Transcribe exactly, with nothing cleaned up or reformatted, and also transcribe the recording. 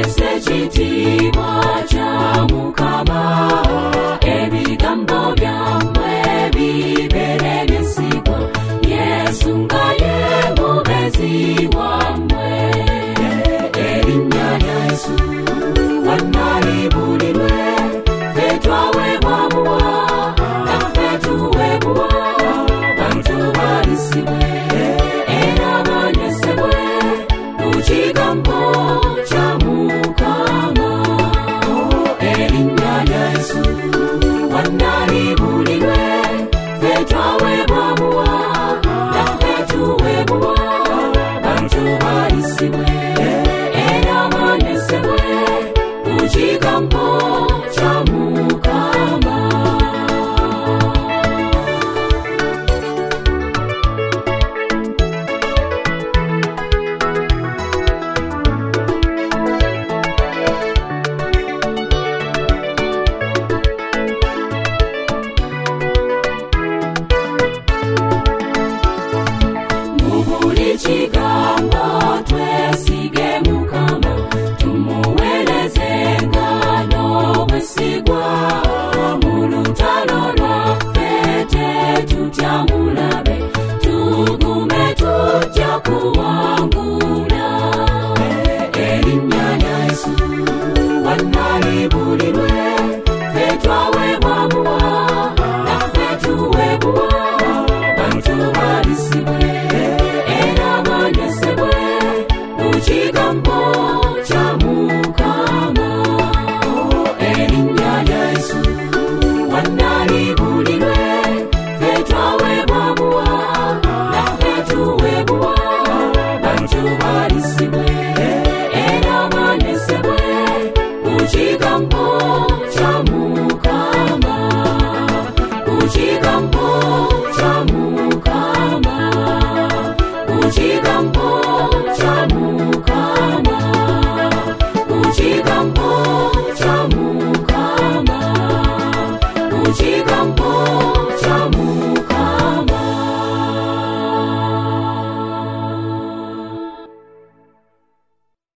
twese chitiwa cha Mukama ebigambo byamwe bibere byesigwa Yesu nga ye mubezi wamwe erinnya lya Yesu wanalibulirwe ffe twaweebwamuwa naffe tuweebwa bantu balisibwe era banyesebwe mu kigambo kya Mukama erinnya lya Yesu wanalibulirwe ffe twaweebwamuwa naffe tuweebwa bantu balisibwe era banyesebwe mu kigambo kya Mukama. Mubuli kigambo twesige Mukama tumuweerezenga n'obwesigwa mu lutalo lwaffe tetutya mulabe tugume tujja kuwangula erinnya lya Yesu wanali